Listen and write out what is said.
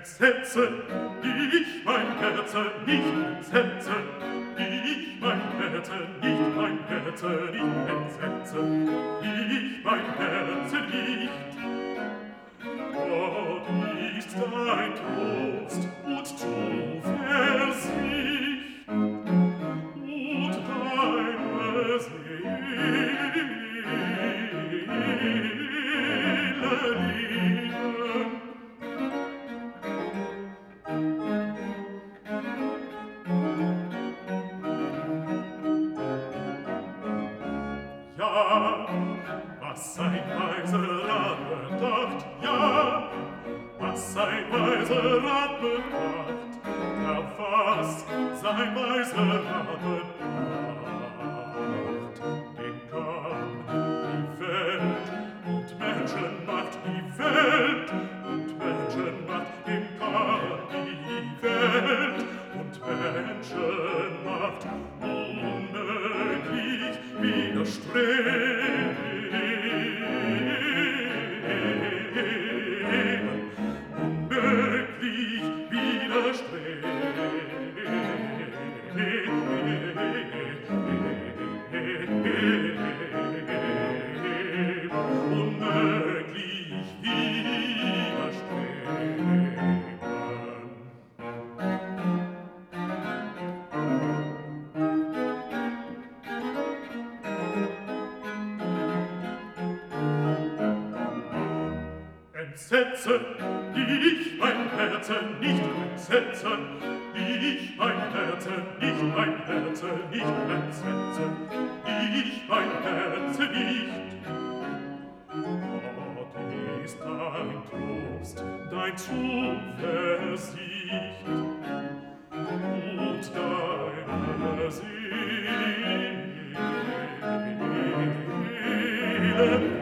Entsetze, ich mein Herze nicht entsetze, ich mein Herze nicht, mein Herze nicht entsetze, ich mein Herze nicht. Gott ist dein Trost und Zuversicht und deine Seele Leben. Ja, was ein weiser Rat bedacht, ja, was ein weiser Rat bedacht, ja, was sein weiser Rat bedacht. Den kann die Welt und Menschenmacht, die Welt und Menschenmacht, dem kann die Welt und Menschenmacht unmöglich widerstreben. Unmöglich widerstreben. Unmöglich Entsetze, ich mein Herze nicht entsetze, ich mein Herze nicht, mein Herze nicht entsetze, ich mein Herze nicht. Gott ist dein Trost, dein Zuversicht und deine Seele